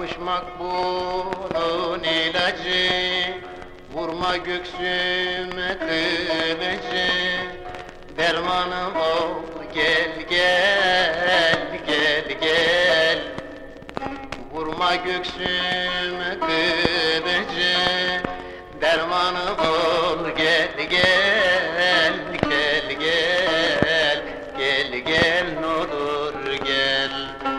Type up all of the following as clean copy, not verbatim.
Kavuşmak bunun ilacı, vurma göksüme kılıcı. Dermanım ol, gel gel, gel gel. Vurma göksüme kılıcı, dermanım ol, gel gel, gel gel. Gel gel, n'olur gel.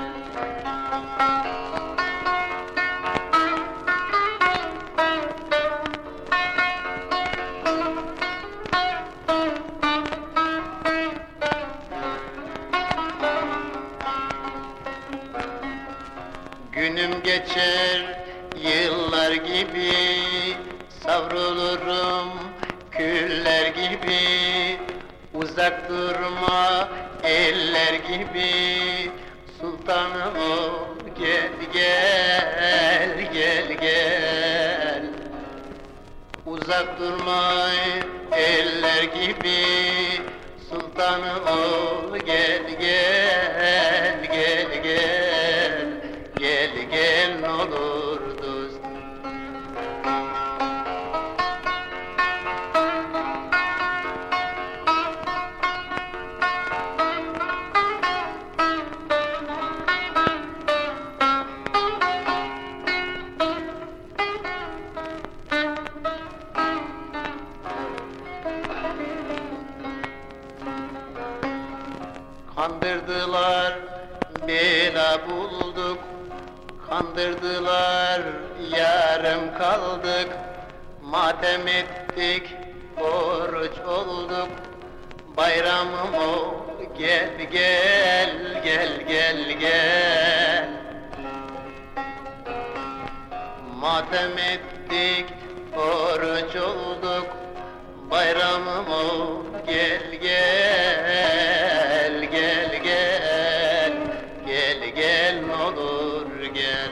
Günüm geçer yıllar gibi, savrulurum küller gibi. Uzak durma eller gibi, sultanım ol, gel gel, gel gel. Uzak durma eller gibi, sultanım ol, gel gel, gel gel. Gel gel, n'olur dost. Kandırdılar, bela bulduk. Kandırdılar, yarım kaldık. Matem ettik, oruç olduk. Bayramım ol, gel gel, gel gel gel. Matem ettik, oruç olduk. Bayramım ol, gel gel, gel gel. Gel gel, n'olur gel.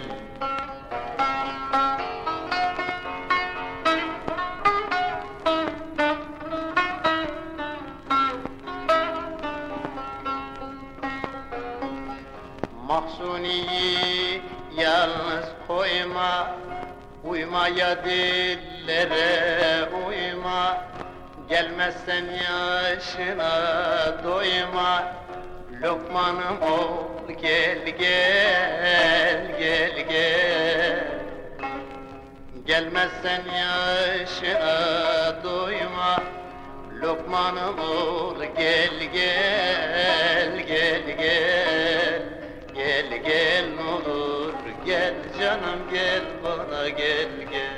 Mahsuni'yi yalnız koyma, uymaya dillere uyma. Gelmezsen yaşına doyma, lokmanım ol, gel gel, gel gel. Gelmezsen yaşına doyma, lokmanım ol, gel gel, gel gel. Gel gel, n'olur gel canım, gel bana, gel gel.